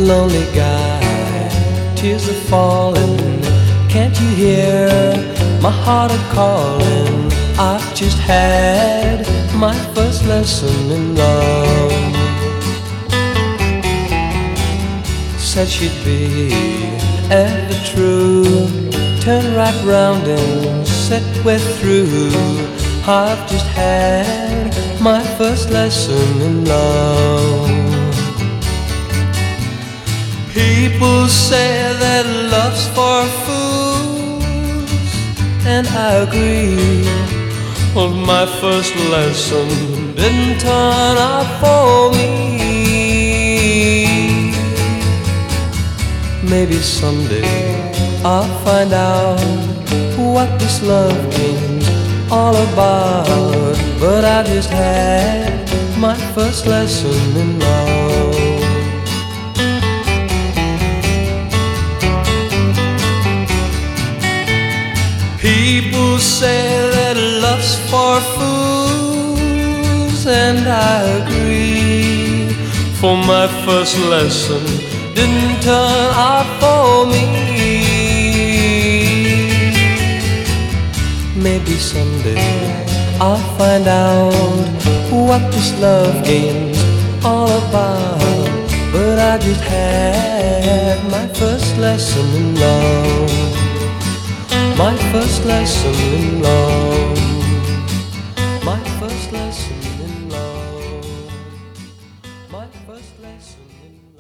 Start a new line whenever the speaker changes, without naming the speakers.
lonely guy, tears are falling. Can't you hear my heart a-calling? I've just had my first lesson in love. Said she'd be ever true, turn right round and said we're through. I've just had my first lesson in love. People say that love's for fools, and I agree. Well, my first lesson didn't turn out for me. Maybe someday I'll find out what this love game's all about. But I just had my first lesson in love. People say that love's for fools, and I agree. For my first lesson didn't turn out for me. Maybe someday I'll find out what this love game's all about. But I just had my first lesson in love. My first lesson in love. My first lesson in love. My first lesson in love.